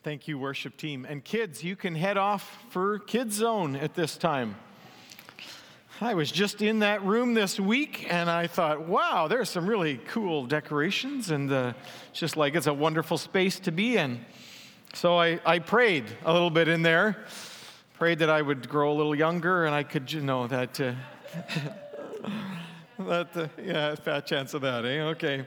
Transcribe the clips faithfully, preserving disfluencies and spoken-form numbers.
Thank you, worship team. And kids, you can head off for Kids Zone at this time. I was just in that room this week, and I thought, wow, there's some really cool decorations, and uh, it's just like it's a wonderful space to be in. So I, I prayed a little bit in there, prayed that I would grow a little younger, and I could, you know, that, uh, that uh, yeah, fat chance of that, eh? Okay.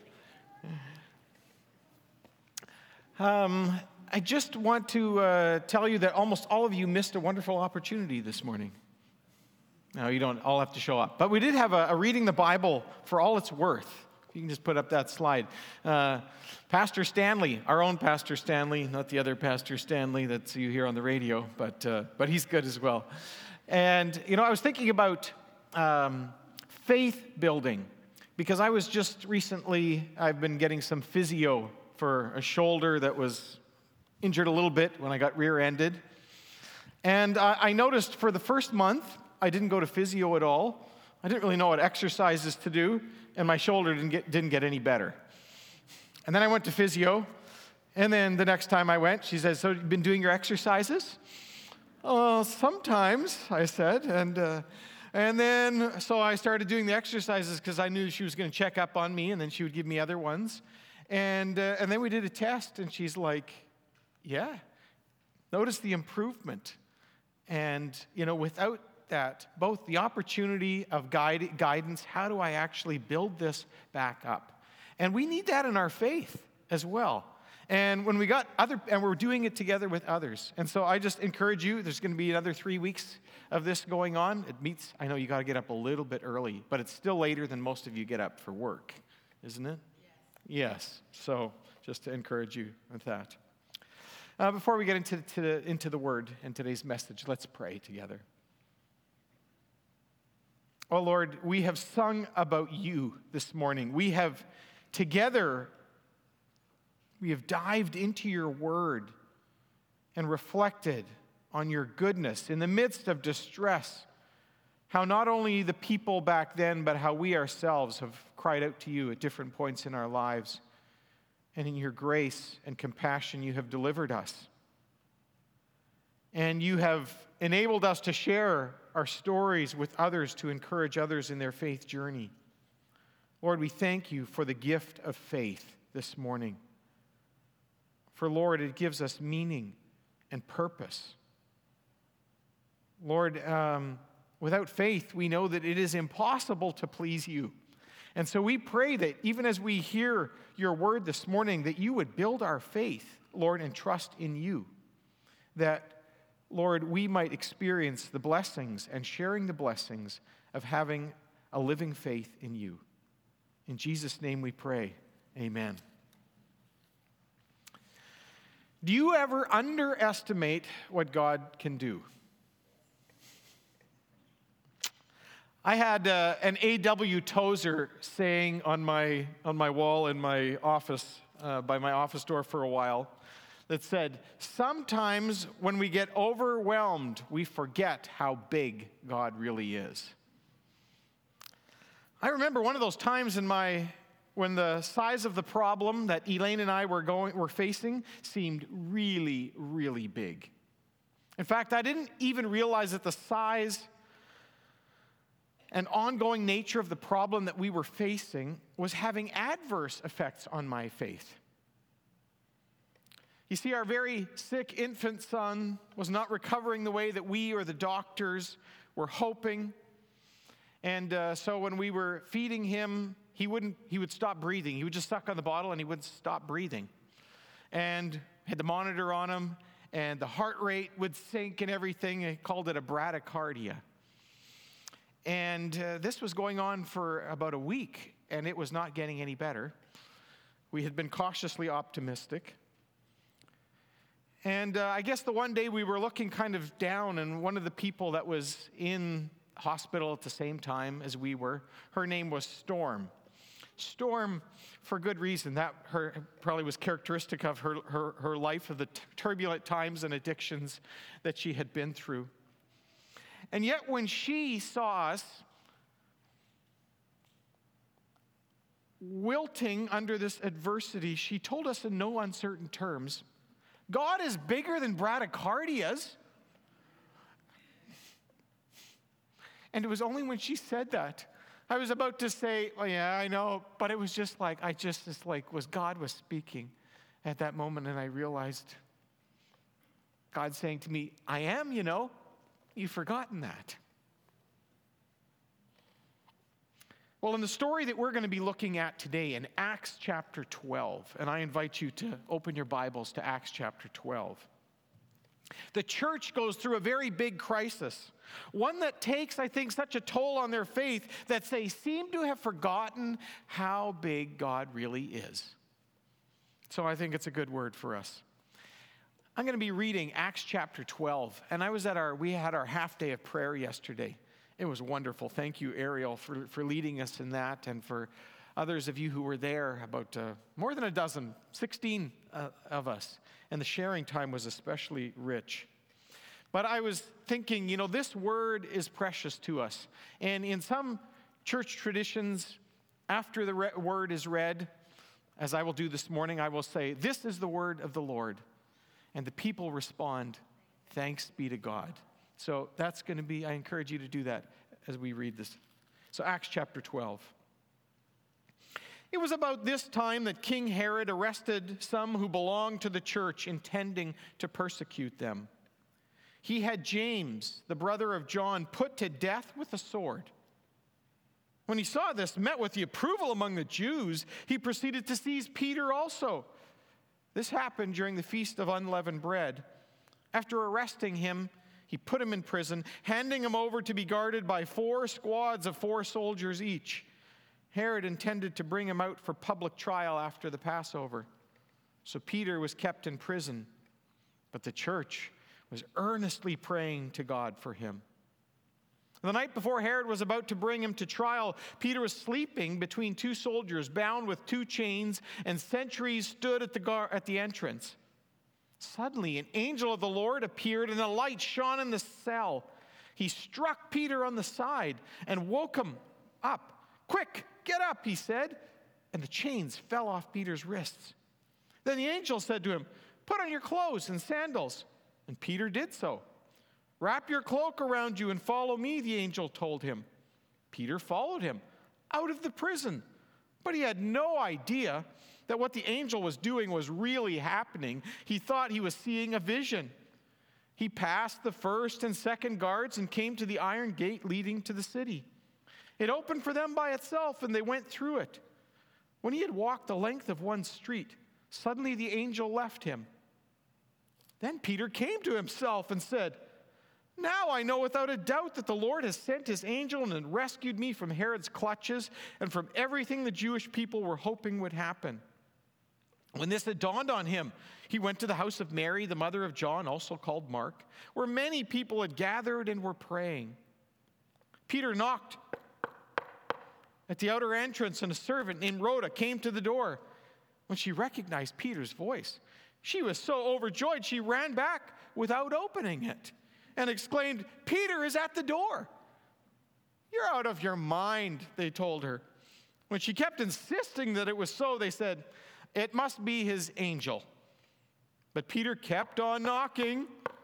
Um, I just want to uh, tell you that almost all of you missed a wonderful opportunity this morning. Now, you don't all have to show up. But we did have a, a reading the Bible for all it's worth. You can just put up that slide. Uh, Pastor Stanley, our own Pastor Stanley, not the other Pastor Stanley that you hear on the radio, but uh, but he's good as well. And, you know, I was thinking about um, faith building because I was just recently, I've been getting some physio for a shoulder that was injured a little bit when I got rear-ended. And I, I noticed for the first month, I didn't go to physio at all. I didn't really know what exercises to do, and my shoulder didn't get, didn't get any better. And then I went to physio, and then the next time I went, she said, so you've been doing your exercises? Oh, sometimes, I said. And uh, and then, so I started doing the exercises because I knew she was going to check up on me, and then she would give me other ones. And uh, and then we did a test, and she's like, yeah, notice the improvement. And, you know, without that, both the opportunity of guide, guidance, how do I actually build this back up? And we need that in our faith as well. And when we got other, and we're doing it together with others. And so I just encourage you, there's going to be another three weeks of this going on. It meets, I know you got to get up a little bit early, but it's still later than most of you get up for work, isn't it? Yes. So just to encourage you with that. Uh, before we get into, to the, into the word and today's message, let's pray together. Oh Lord, we have sung about you this morning. We have together, we have dived into your word and reflected on your goodness in the midst of distress. How not only the people back then, but how we ourselves have cried out to you at different points in our lives. And in your grace and compassion, you have delivered us. And you have enabled us to share our stories with others to encourage others in their faith journey. Lord, we thank you for the gift of faith this morning. For, Lord, it gives us meaning and purpose. Lord, um, without faith, we know that it is impossible to please you. And so we pray that even as we hear your word this morning, that you would build our faith, Lord, and trust in you. That, Lord, we might experience the blessings and sharing the blessings of having a living faith in you. In Jesus' name we pray, amen. Do you ever underestimate what God can do? I had uh, an A W Tozer saying on my on my wall in my office, uh, by my office door for a while, that said, sometimes when we get overwhelmed, we forget how big God really is. I remember one of those times in my, when the size of the problem that Elaine and I were going were facing seemed really, really big. In fact, I didn't even realize that the size and ongoing nature of the problem that we were facing was having adverse effects on my faith. You see, our very sick infant son was not recovering the way that we or the doctors were hoping. And uh, so when we were feeding him, he wouldn't, he would stop breathing. He would just suck on the bottle and he would stop breathing. And had the monitor on him, and the heart rate would sink and everything. They called it a bradycardia. And uh, this was going on for about a week, and it was not getting any better. We had been cautiously optimistic. And uh, I guess the one day we were looking kind of down, and one of the people that was in hospital at the same time as we were, her name was Storm. Storm, for good reason. That her probably was characteristic of her, her, her life, of the t- turbulent times and addictions that she had been through. And yet when she saw us wilting under this adversity, she told us in no uncertain terms, God is bigger than bradycardias. And it was only when she said that, I was about to say, oh yeah, I know, but it was just like, I just, just like, was God was speaking at that moment, and I realized God saying to me, I am, you know, you've forgotten that. Well, in the story that we're going to be looking at today in Acts chapter twelve, and I invite you to open your Bibles to Acts chapter twelve. The church goes through a very big crisis, one that takes, I think, such a toll on their faith that they seem to have forgotten how big God really is. So I think it's a good word for us. I'm going to be reading Acts chapter twelve, and I was at our, we had our half day of prayer yesterday. It was wonderful. Thank you, Ariel, for, for leading us in that, and for others of you who were there, about uh, more than a dozen, sixteen uh, of us. And the sharing time was especially rich. But I was thinking, you know, this word is precious to us. And in some church traditions, after the re- word is read, as I will do this morning, I will say, this is the word of the Lord. And the people respond, thanks be to God. So that's going to be, I encourage you to do that as we read this. So Acts chapter twelve. It was about this time that King Herod arrested some who belonged to the church, intending to persecute them. He had James, the brother of John, put to death with a sword. When he saw this met with the approval among the Jews, he proceeded to seize Peter also. This happened during the Feast of Unleavened Bread. After arresting him, he put him in prison, handing him over to be guarded by four squads of four soldiers each. Herod intended to bring him out for public trial after the Passover. So Peter was kept in prison, but the church was earnestly praying to God for him. The night before Herod was about to bring him to trial, Peter was sleeping between two soldiers, bound with two chains, and sentries stood at the gar- at the entrance. Suddenly, an angel of the Lord appeared, and a light shone in the cell. He struck Peter on the side and woke him up. "Quick, get up," he said, and the chains fell off Peter's wrists. Then the angel said to him, "Put on your clothes and sandals." And Peter did so. "Wrap your cloak around you and follow me," the angel told him. Peter followed him out of the prison, but he had no idea that what the angel was doing was really happening. He thought he was seeing a vision. He passed the first and second guards and came to the iron gate leading to the city. It opened for them by itself, and they went through it. When he had walked the length of one street, suddenly the angel left him. Then Peter came to himself and said, "Now I know without a doubt that the Lord has sent his angel and rescued me from Herod's clutches and from everything the Jewish people were hoping would happen." When this had dawned on him, he went to the house of Mary, the mother of John, also called Mark, where many people had gathered and were praying. Peter knocked at the outer entrance, and a servant named Rhoda came to the door. When she recognized Peter's voice, she was so overjoyed she ran back without opening it and exclaimed, "Peter is at the door." "You're out of your mind," they told her. When she kept insisting that it was so, they said, "It must be his angel." But Peter kept on knocking,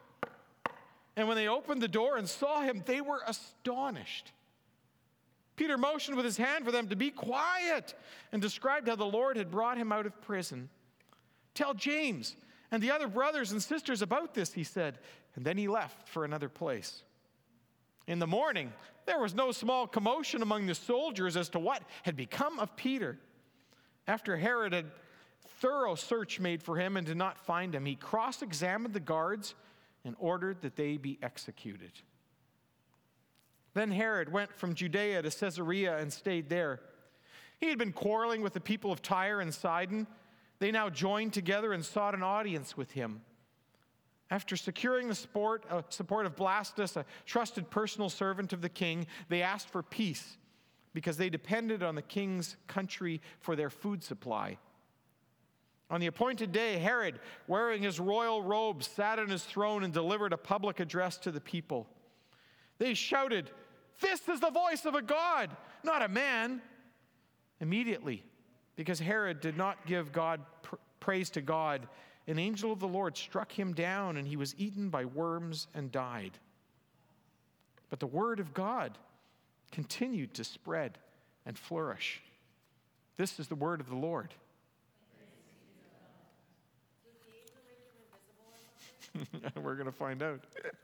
and when they opened the door and saw him, they were astonished. Peter motioned with his hand for them to be quiet and described how the Lord had brought him out of prison. "Tell James and the other brothers and sisters about this," he said, and then he left for another place. In the morning, there was no small commotion among the soldiers as to what had become of Peter. After Herod had thorough search made for him and did not find him, he cross-examined the guards and ordered that they be executed. Then Herod went from Judea to Caesarea and stayed there. He had been quarreling with the people of Tyre and Sidon. They now joined together and sought an audience with him. After securing the support, uh, support of Blastus, a trusted personal servant of the king, they asked for peace because they depended on the king's country for their food supply. On the appointed day, Herod, wearing his royal robes, sat on his throne and delivered a public address to the people. They shouted, "This is the voice of a god, not a man." Immediately, because Herod did not give God pr- praise to God an angel of the Lord struck him down, and he was eaten by worms and died. But the word of God continued to spread and flourish. This is the word of the Lord. We're going to find out.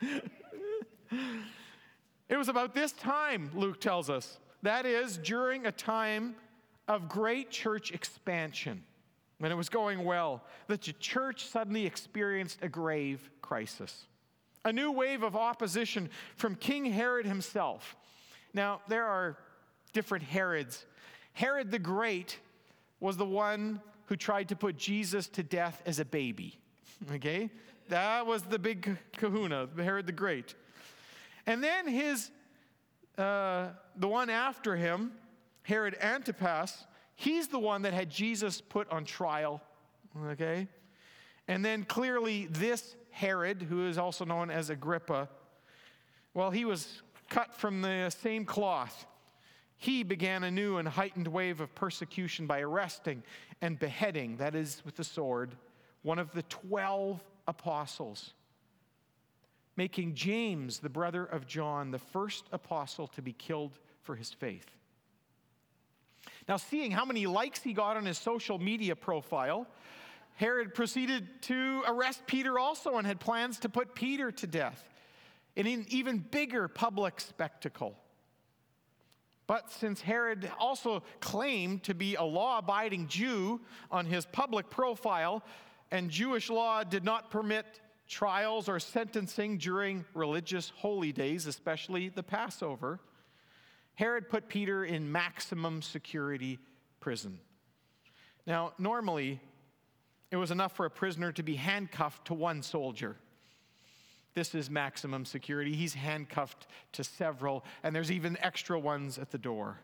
It was about this time, Luke tells us, that is, during a time of great church expansion, when it was going well, that the church suddenly experienced a grave crisis. A new wave of opposition from King Herod himself. Now, there are different Herods. Herod the Great was the one who tried to put Jesus to death as a baby. Okay? That was the big kahuna, Herod the Great. And then his, uh, the one after him, Herod Antipas, he's the one that had Jesus put on trial. Okay? And then clearly this Herod, who is also known as Agrippa, well, he was cut from the same cloth. He began a new and heightened wave of persecution by arresting and beheading, that is, with the sword, one of the twelve apostles, making James, the brother of John, the first apostle to be killed for his faith. Now, seeing how many likes he got on his social media profile, Herod proceeded to arrest Peter also and had plans to put Peter to death in an even bigger public spectacle. But since Herod also claimed to be a law-abiding Jew on his public profile, and Jewish law did not permit trials or sentencing during religious holy days, especially the Passover, Herod put Peter in maximum security prison. Now, normally, it was enough for a prisoner to be handcuffed to one soldier. This is maximum security. He's handcuffed to several, and there's even extra ones at the door.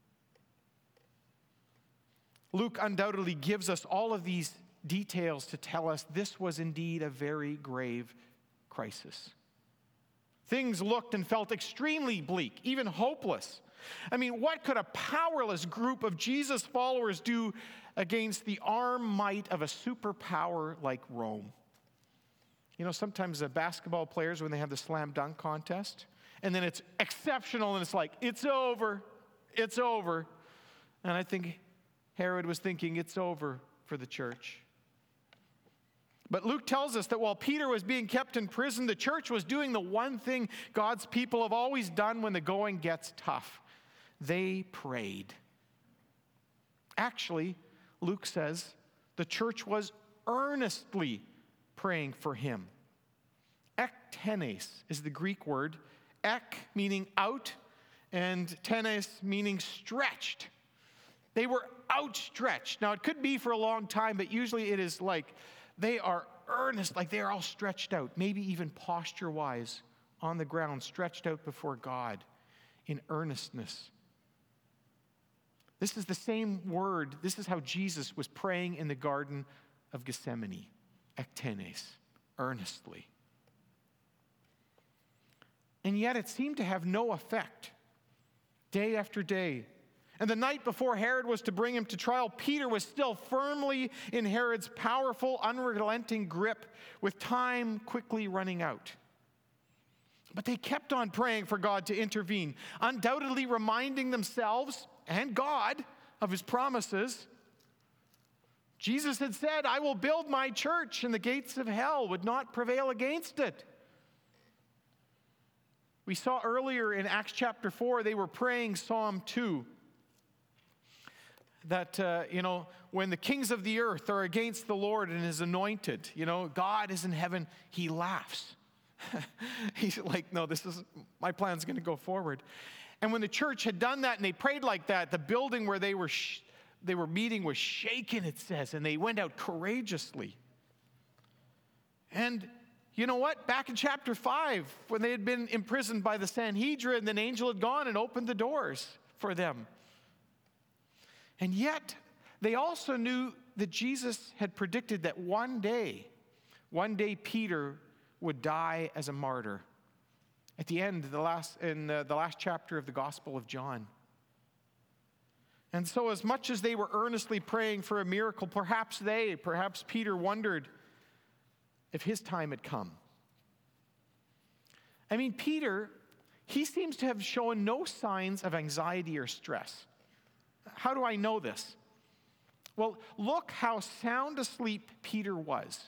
Luke undoubtedly gives us all of these details to tell us this was indeed a very grave crisis. Things looked and felt extremely bleak, even hopeless. I mean, what could a powerless group of Jesus followers do against the armed might of a superpower like Rome? You know, sometimes the basketball players, when they have the slam dunk contest, and then it's exceptional, and it's like, it's over, it's over. And I think Herod was thinking, it's over for the church. But Luke tells us that while Peter was being kept in prison, the church was doing the one thing God's people have always done when the going gets tough. They prayed. Actually, Luke says the church was earnestly praying for him. Ektenes is the Greek word. Ek meaning out, and tenes meaning stretched. They were outstretched. Now, it could be for a long time, but usually it is like they are earnest, like they are all stretched out, maybe even posture-wise on the ground, stretched out before God in earnestness. This is the same word. This is how Jesus was praying in the Garden of Gethsemane. Ektenes, earnestly. And yet it seemed to have no effect. Day after day. And the night before Herod was to bring him to trial, Peter was still firmly in Herod's powerful, unrelenting grip, with time quickly running out. But they kept on praying for God to intervene, undoubtedly reminding themselves and God of his promises. Jesus had said, I will build my church, and the gates of hell would not prevail against it. We saw earlier in Acts chapter four, they were praying Psalm two. That, uh, you know, when the kings of the earth are against the Lord and his anointed, you know, God is in heaven, he laughs. He's like, no, this is, my plan's going to go forward. And when the church had done that and they prayed like that, the building where they were sh- they were meeting was shaken, it says, and they went out courageously. And you know what? Back in chapter five, when they had been imprisoned by the Sanhedrin, an angel had gone and opened the doors for them. And yet, they also knew that Jesus had predicted that one day, one day Peter would die as a martyr. At the end, the last, in the, the last chapter of the Gospel of John. And so as much as they were earnestly praying for a miracle, perhaps they, perhaps Peter wondered, if his time had come. I mean, Peter, he seems to have shown no signs of anxiety or stress. How do I know this? Well, look how sound asleep Peter was.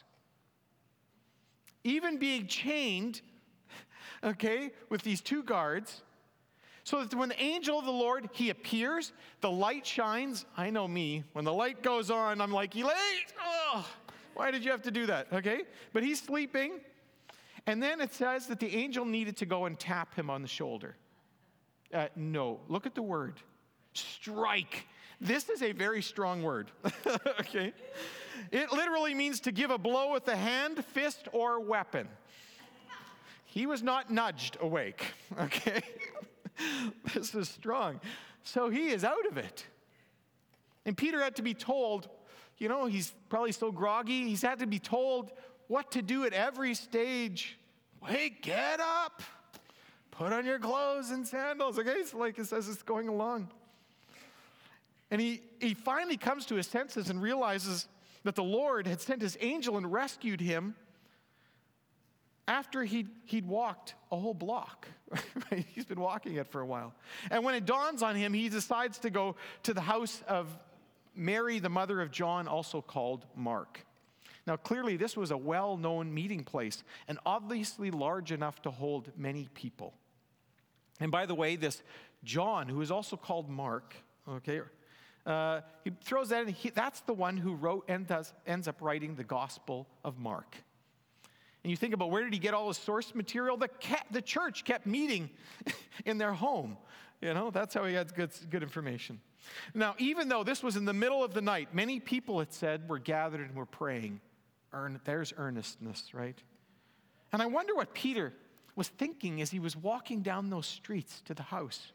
Even being chained, okay, with these two guards, so that when the angel of the Lord, he appears, the light shines. I know me. When the light goes on, I'm like, Elaine, oh, why did you have to do that? Okay? But he's sleeping. And then it says that the angel needed to go and tap him on the shoulder. Uh, no, look at the word. Strike. This is a very strong word. Okay? It literally means to give a blow with the hand, fist, or weapon. He was not nudged awake. Okay? This is strong. So he is out of it. And Peter had to be told, you know, he's probably so groggy, he's had to be told what to do at every stage. Wait, get up. Put on your clothes and sandals. Okay, it's like it says it's going along. And he, he finally comes to his senses and realizes that the Lord had sent his angel and rescued him after he'd, he'd walked a whole block. He's been walking it for a while. And when it dawns on him, he decides to go to the house of Mary, the mother of John, also called Mark. Now, clearly, this was a well-known meeting place and obviously large enough to hold many people. And by the way, this John, who is also called Mark, okay, uh, he throws that in. He, that's the one who wrote ends, ends up writing the Gospel of Mark. And you think about where did he get all his source material? The, ca- the church kept meeting in their home. You know, that's how he had good, good information. Now, even though this was in the middle of the night, many people, it said, were gathered and were praying. Earn, there's earnestness, right? And I wonder what Peter was thinking as he was walking down those streets to the house.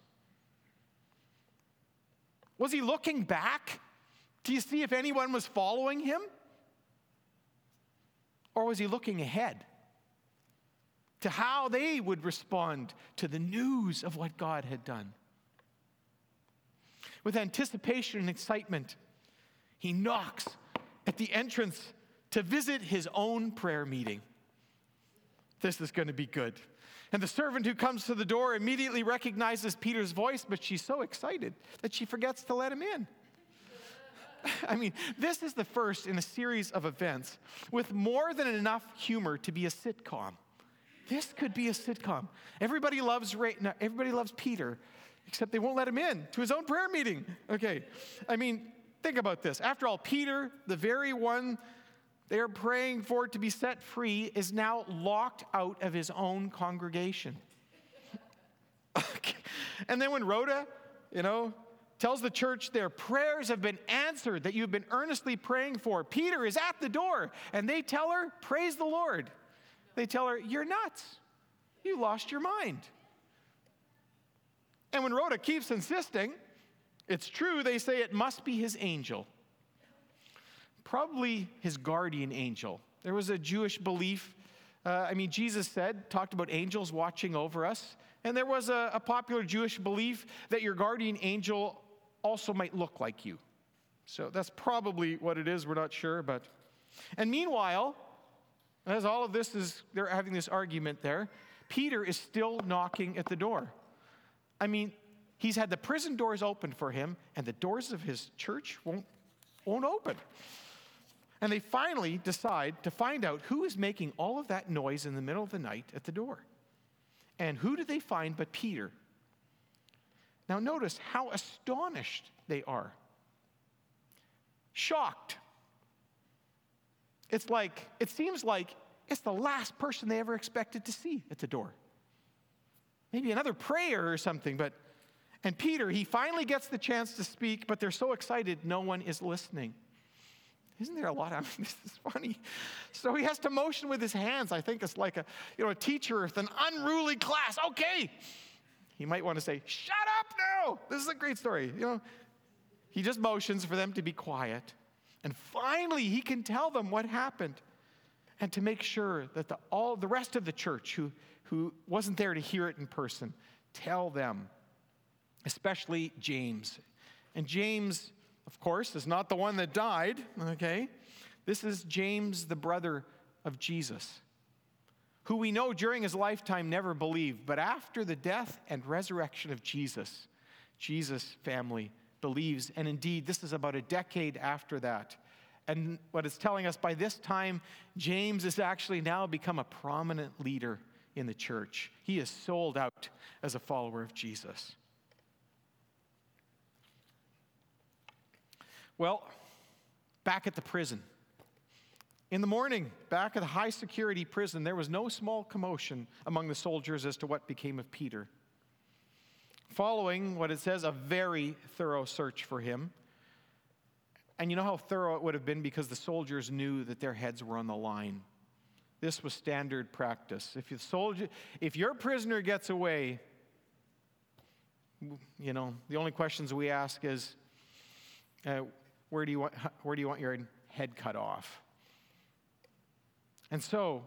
Was he looking back to see if anyone was following him? Or was he looking ahead to how they would respond to the news of what God had done? With anticipation and excitement, he knocks at the entrance to visit his own prayer meeting. This is going to be good. And the servant who comes to the door immediately recognizes Peter's voice, but she's so excited that she forgets to let him in. I mean, this is the first in a series of events with more than enough humor to be a sitcom. This could be a sitcom. Everybody loves Ray, no, everybody loves Peter, except they won't let him in to his own prayer meeting. Okay, I mean, think about this. After all, Peter, the very one they're praying for to be set free, is now locked out of his own congregation. Okay. And then when Rhoda, you know, tells the church their prayers have been answered, that you've been earnestly praying for, Peter is at the door, and they tell her, praise the Lord. They tell her, you're nuts. You lost your mind. And when Rhoda keeps insisting, it's true, they say it must be his angel. Probably his guardian angel. There was a Jewish belief. Uh, I mean, Jesus said, talked about angels watching over us. And there was a, a popular Jewish belief that your guardian angel also might look like you. So that's probably what it is. We're not sure. But, and meanwhile, as all of this is, they're having this argument there, Peter is still knocking at the door. I mean, he's had the prison doors open for him, and the doors of his church won't, won't open. And they finally decide to find out who is making all of that noise in the middle of the night at the door. And who do they find but Peter? Now notice how astonished they are. Shocked. It's like, it seems like it's the last person they ever expected to see at the door. Maybe another prayer or something, but, and Peter, he finally gets the chance to speak, but they're so excited no one is listening. Isn't there a lot? I mean, this is funny. So he has to motion with his hands. I think it's like a, you know, a teacher with an unruly class. Okay. He might want to say, shut up now. This is a great story. You know, he just motions for them to be quiet. And finally, he can tell them what happened. And to make sure that the, all the rest of the church who, who wasn't there to hear it in person, tell them, especially James. And James, of course, is not the one that died, okay? This is James, the brother of Jesus, who we know during his lifetime never believed, but after the death and resurrection of Jesus, Jesus' family believes. And indeed, this is about a decade after that. And what it's telling us, by this time, James has actually now become a prominent leader in the church. He is sold out as a follower of Jesus. Well, back at the prison. In the morning, back at the high security prison, there was no small commotion among the soldiers as to what became of Peter. Following what it says, a very thorough search for him. And you know how thorough it would have been, because the soldiers knew that their heads were on the line. This was standard practice. If the soldier, if your prisoner gets away, you know, the only questions we ask is, uh, where do you want, where do you want your head cut off? And so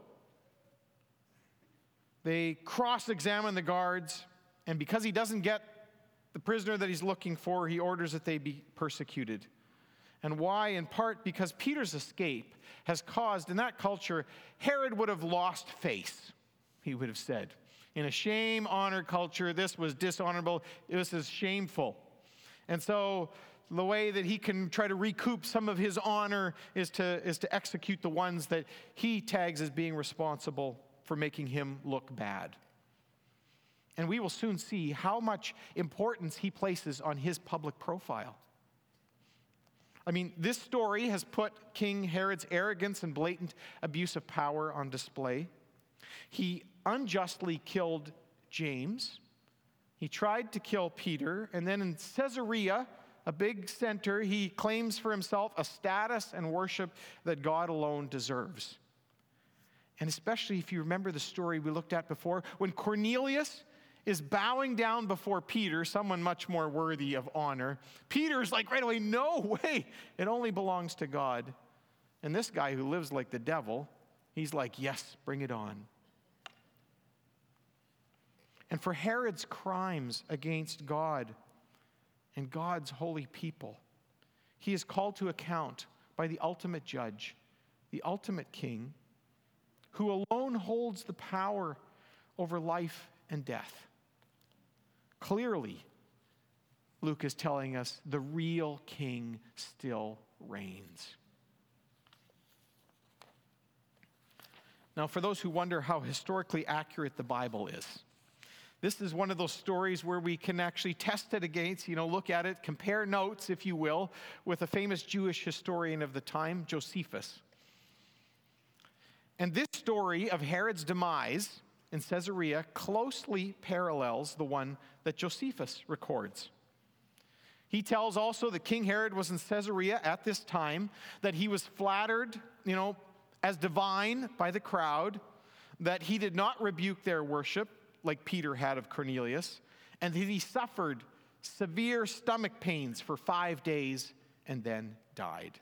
they cross-examine the guards, and because he doesn't get the prisoner that he's looking for, he orders that they be persecuted. And why? In part because Peter's escape has caused, in that culture, Herod would have lost face, he would have said. In a shame-honor culture, this was dishonorable. This is shameful. And so the way that he can try to recoup some of his honor is to, is to execute the ones that he tags as being responsible for making him look bad. And we will soon see how much importance he places on his public profile. I mean, this story has put King Herod's arrogance and blatant abuse of power on display. He unjustly killed James. He tried to kill Peter. And then in Caesarea, a big center, he claims for himself a status and worship that God alone deserves. And especially if you remember the story we looked at before, when Cornelius is bowing down before Peter, someone much more worthy of honor, Peter's like right away, no way, it only belongs to God. And this guy who lives like the devil, he's like, yes, bring it on. And for Herod's crimes against God and God's holy people, he is called to account by the ultimate judge, the ultimate king, who alone holds the power over life and death. Clearly, Luke is telling us the real king still reigns. Now, for those who wonder how historically accurate the Bible is, this is one of those stories where we can actually test it against, you know, look at it, compare notes, if you will, with a famous Jewish historian of the time, Josephus. And this story of Herod's demise in Caesarea closely parallels the one that Josephus records. He tells also that King Herod was in Caesarea at this time, that he was flattered, you know, as divine by the crowd, that he did not rebuke their worship like Peter had of Cornelius, and that he suffered severe stomach pains for five days and then died.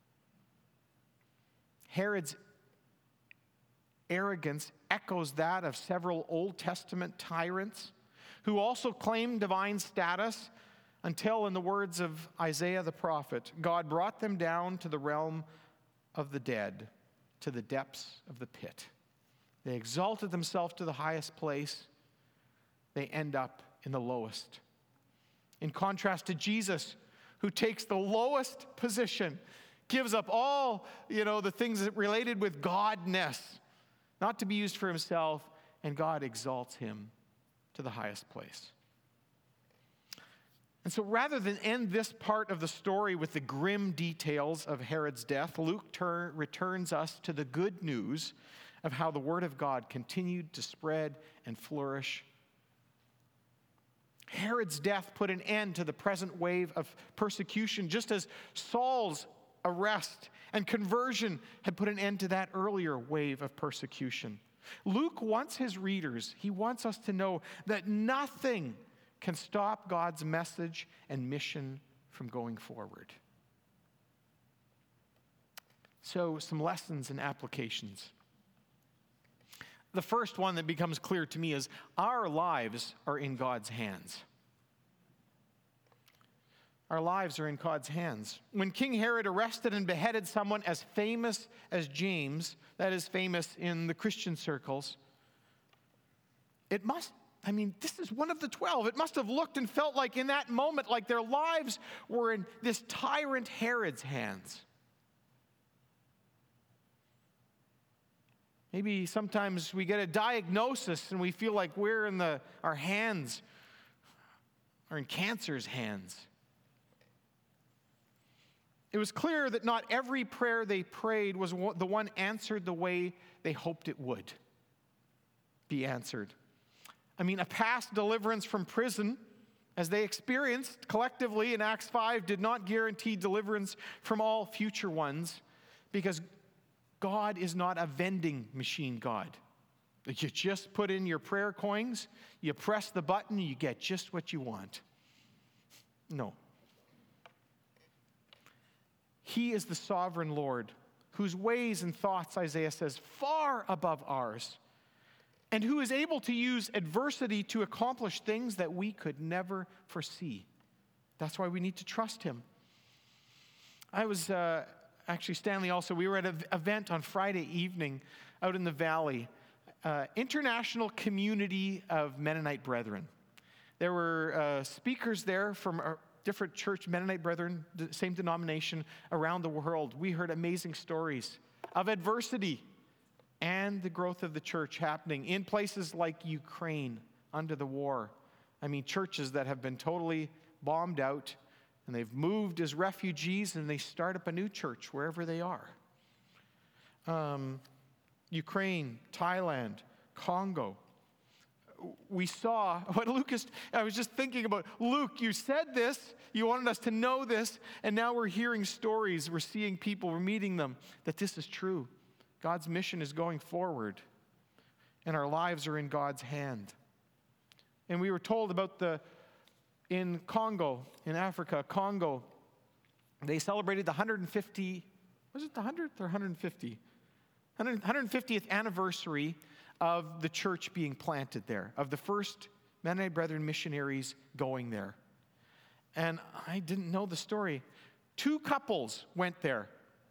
Herod's arrogance echoes that of several Old Testament tyrants who also claimed divine status until, in the words of Isaiah the prophet, God brought them down to the realm of the dead, to the depths of the pit. They exalted themselves to the highest place. They end up in the lowest. In contrast to Jesus, who takes the lowest position, gives up all, you know, the things that related with godness, not to be used for himself, and God exalts him to the highest place. And so rather than end this part of the story with the grim details of Herod's death, Luke tur- returns us to the good news of how the word of God continued to spread and flourish. Herod's death put an end to the present wave of persecution, just as Saul's arrest and conversion had put an end to that earlier wave of persecution. Luke wants his readers, he wants us to know that nothing can stop God's message and mission from going forward. So, some lessons and applications. The first one that becomes clear to me is our lives are in God's hands. Our lives are in God's hands. When King Herod arrested and beheaded someone as famous as James, that is famous in the Christian circles, it must, I mean, this is one of the twelve. It must have looked and felt like in that moment, like their lives were in this tyrant Herod's hands. Maybe sometimes we get a diagnosis and we feel like we're in the, our hands are in cancer's hands. It was clear that not every prayer they prayed was the one answered the way they hoped it would be answered. I mean, a past deliverance from prison, as they experienced collectively in Acts five, did not guarantee deliverance from all future ones, because God is not a vending machine God. You just put in your prayer coins, you press the button, you get just what you want. No. He is the sovereign Lord, whose ways and thoughts, Isaiah says, far above ours, and who is able to use adversity to accomplish things that we could never foresee. That's why we need to trust him. I was, uh, actually, Stanley also, we were at an event on Friday evening out in the valley, uh, International Community of Mennonite Brethren. There were uh, speakers there from our different church Mennonite brethren, same denomination around the world. We heard amazing stories of adversity and the growth of the church happening in places like Ukraine under the war. I mean, churches that have been totally bombed out, and they've moved as refugees, and they start up a new church wherever they are. Um, Ukraine, Thailand, Congo. We saw what Lucas, I was just thinking about, Luke, you said this, you wanted us to know this, and now we're hearing stories, we're seeing people, we're meeting them, that this is true. God's mission is going forward, and our lives are in God's hand. And we were told about the, in Congo, in Africa, Congo, they celebrated the one hundred fifty, was it the one hundredth or one hundred fifty? one hundred fiftieth anniversary of the church being planted there, of the first Mennonite Brethren missionaries going there. And I didn't know the story. Two couples went there.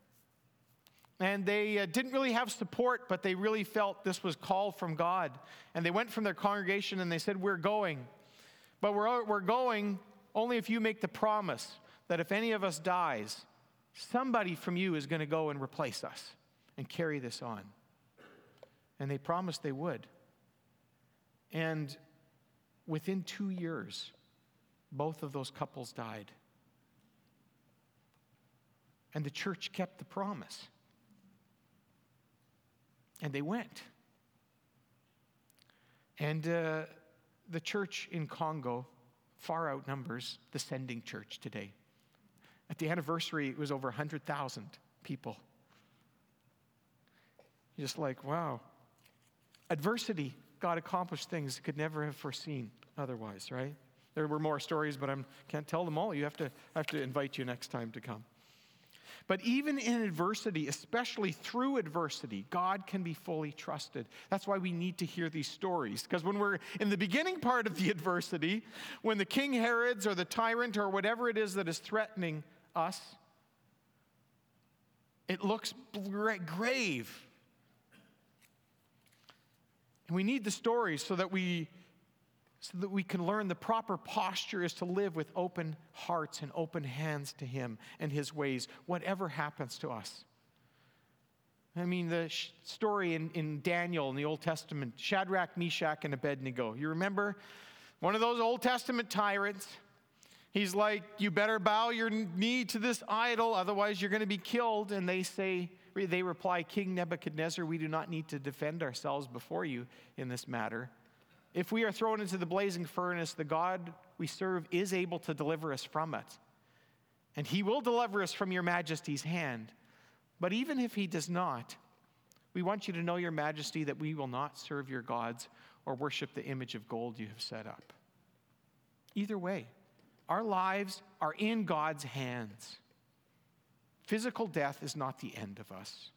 And they uh, didn't really have support, but they really felt this was called from God. And they went from their congregation and they said, we're going. But we're, we're going only if you make the promise that if any of us dies, somebody from you is going to go and replace us and carry this on. And they promised they would. And within two years, both of those couples died. And the church kept the promise. And they went. And uh, the church in Congo far outnumbers the sending church today. At the anniversary, it was over one hundred thousand people. You're just like, wow. Adversity, God accomplished things could never have foreseen otherwise, right? There were more stories, but I can't tell them all. You have to, I have to invite you next time to come. But even in adversity, especially through adversity, God can be fully trusted. That's why we need to hear these stories. Because when we're in the beginning part of the adversity, when the King Herods or the tyrant or whatever it is that is threatening us, it looks grave. And we need the stories so that we so that we can learn the proper posture is to live with open hearts and open hands to him and his ways, whatever happens to us. I mean, the sh- story in, in Daniel in the Old Testament, Shadrach, Meshach, and Abednego. You remember? One of those Old Testament tyrants. He's like, you better bow your knee to this idol, otherwise you're going to be killed. And they say, they reply, King Nebuchadnezzar, we do not need to defend ourselves before you in this matter. If we are thrown into the blazing furnace, the God we serve is able to deliver us from it. And he will deliver us from your majesty's hand. But even if he does not, we want you to know, your majesty, that we will not serve your gods or worship the image of gold you have set up. Either way, our lives are in God's hands. Physical death is not the end of us.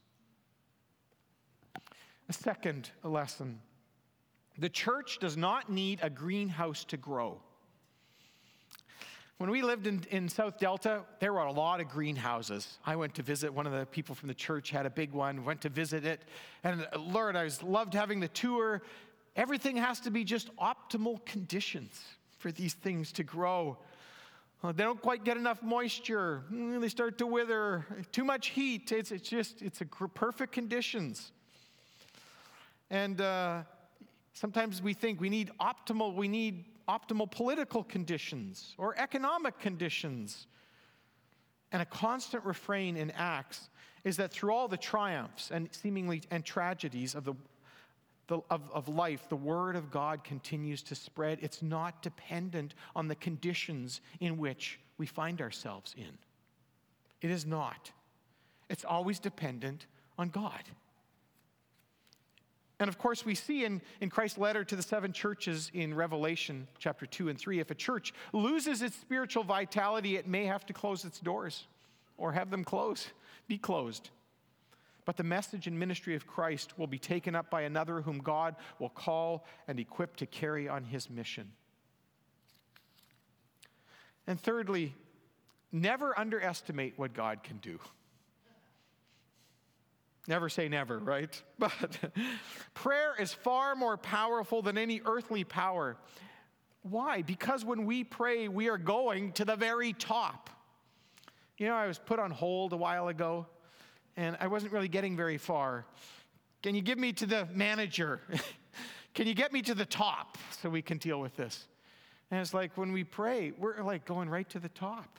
A second lesson. The church does not need a greenhouse to grow. When we lived in, in South Delta, there were a lot of greenhouses. I went to visit, one of the people from the church had a big one, went to visit it. And Lord, I was, loved having the tour. Everything has to be just optimal conditions for these things to grow. Well, they don't quite get enough moisture. They start to wither. Too much heat. It's, it's just, it's a perfect conditions. And uh, sometimes we think we need optimal, we need optimal political conditions or economic conditions. And a constant refrain in Acts is that through all the triumphs and seemingly and tragedies of the, the of, of life, the word of God continues to spread. It's not dependent on the conditions in which we find ourselves in. It is not. It's always dependent on God. And of course, we see in, in Christ's letter to the seven churches in Revelation chapter two and three, if a church loses its spiritual vitality, it may have to close its doors or have them close, be closed. But the message and ministry of Christ will be taken up by another whom God will call and equip to carry on his mission. And thirdly, never underestimate what God can do. Never say never, right? But prayer is far more powerful than any earthly power. Why? Because when we pray, we are going to the very top. You know, I was put on hold a while ago, and I wasn't really getting very far. Can you give me to the manager? Can you get me to the top so we can deal with this? And it's like when we pray, we're like going right to the top.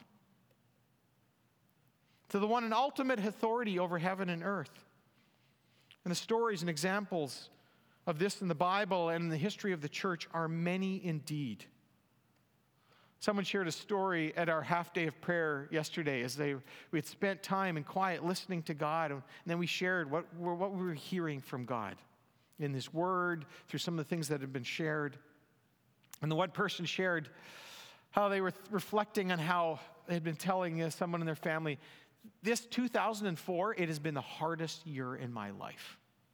To the one in ultimate authority over heaven and earth. And the stories and examples of this in the Bible and in the history of the church are many indeed. Someone shared a story at our half day of prayer yesterday as they we had spent time in quiet listening to God, and then we shared what, what we were hearing from God in His Word, through some of the things that had been shared. And the one person shared how they were reflecting on how they had been telling uh, someone in their family, this two thousand four, it has been the hardest year in my life.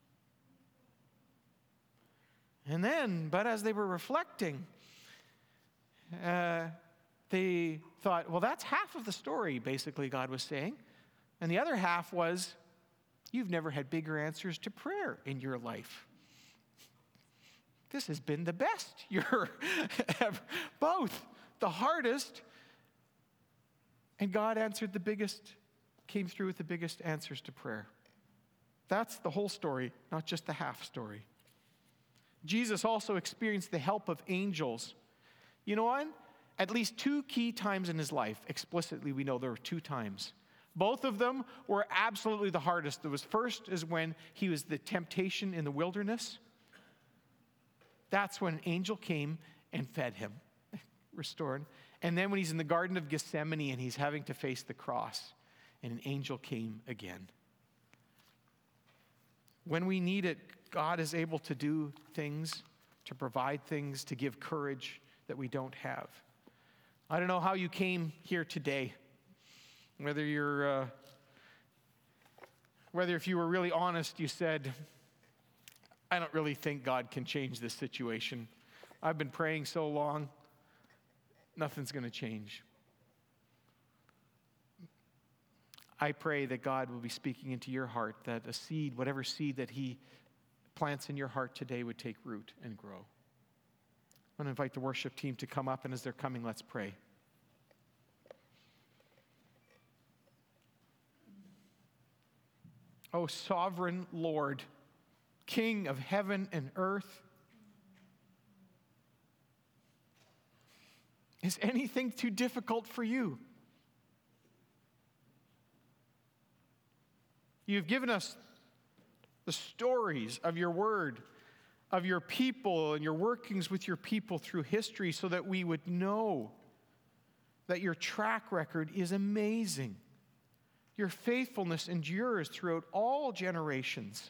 And then, but as they were reflecting, uh, they thought, well, that's half of the story, basically, God was saying. And the other half was, you've never had bigger answers to prayer in your life. This has been the best year ever. Both the hardest, and God answered the biggest, came through with the biggest answers to prayer. That's the whole story, not just the half story. Jesus also experienced the help of angels. You know what? At least two key times in his life, explicitly we know there were two times. Both of them were absolutely the hardest. There was first is when he was the temptation in the wilderness. That's when an angel came and fed him, restored. And then when he's in the Garden of Gethsemane and he's having to face the cross, and an angel came again. When we need it, God is able to do things, to provide things, to give courage that we don't have. I don't know how you came here today, whether you're, uh, whether if you were really honest, you said, I don't really think God can change this situation. I've been praying so long, nothing's going to change. I pray that God will be speaking into your heart, that a seed, whatever seed that He plants in your heart today, would take root and grow. I'm going to invite the worship team to come up, and as they're coming, let's pray. O sovereign Lord, King of heaven and earth, is anything too difficult for you? You've given us the stories of your word, of your people, and your workings with your people through history so that we would know that your track record is amazing. Your faithfulness endures throughout all generations.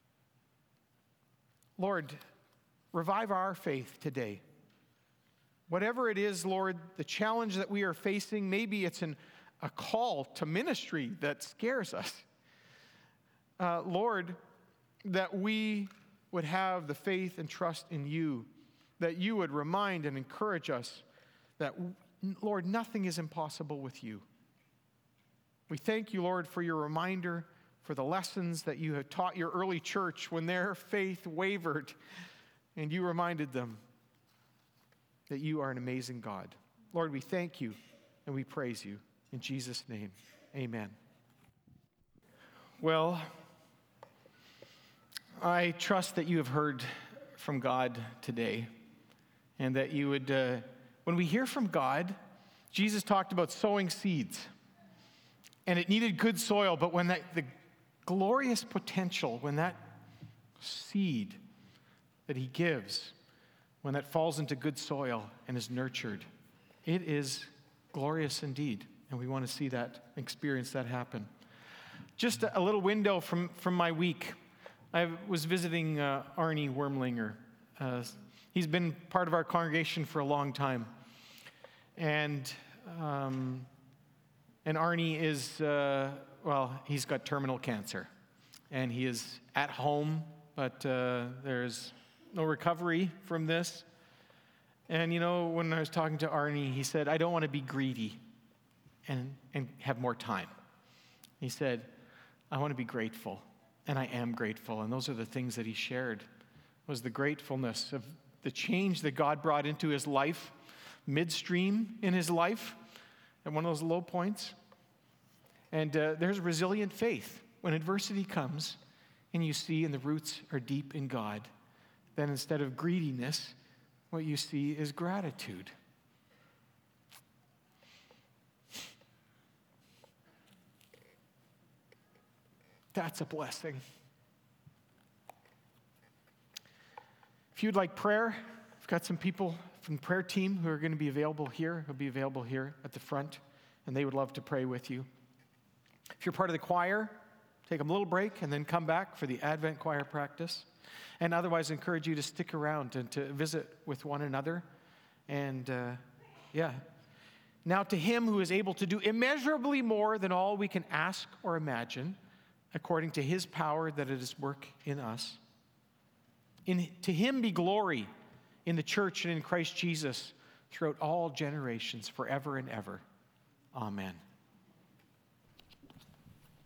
Lord, revive our faith today. Whatever it is, Lord, the challenge that we are facing, maybe it's an, a call to ministry that scares us. Uh, Lord, that we would have the faith and trust in you, that you would remind and encourage us that Lord, nothing is impossible with you. We thank you, Lord, for your reminder, for the lessons that you have taught your early church when their faith wavered, and you reminded them that you are an amazing God. Lord, we thank you and we praise you. In Jesus' name, amen. Well, I trust that you have heard from God today, and that you would, uh, when we hear from God, Jesus talked about sowing seeds, and it needed good soil, but when that, the glorious potential, when that seed that he gives, when that falls into good soil and is nurtured, it is glorious indeed, and we want to see that, experience that happen. Just a, a little window from, from my week. I was visiting uh, Arnie Wormlinger. Uh, he's been part of our congregation for a long time. And um, and Arnie is, uh, well, he's got terminal cancer. And he is at home, but uh, there's no recovery from this. And, you know, when I was talking to Arnie, he said, I don't want to be greedy and, and have more time. He said, I want to be grateful. And I am grateful. And those are the things that he shared, was the gratefulness of the change that God brought into his life, midstream in his life, at one of those low points. And uh, there's resilient faith. When adversity comes and you see and the roots are deep in God, then instead of greediness, what you see is gratitude. That's a blessing. If you'd like prayer, we've got some people from the prayer team who are going to be available here, who'll be available here at the front, and they would love to pray with you. If you're part of the choir, take a little break and then come back for the Advent choir practice. And otherwise, I encourage you to stick around and to visit with one another. And uh, yeah. Now to him who is able to do immeasurably more than all we can ask or imagine, according to his power that it is work in us. In, to him be glory in the church and in Christ Jesus throughout all generations, forever and ever. Amen.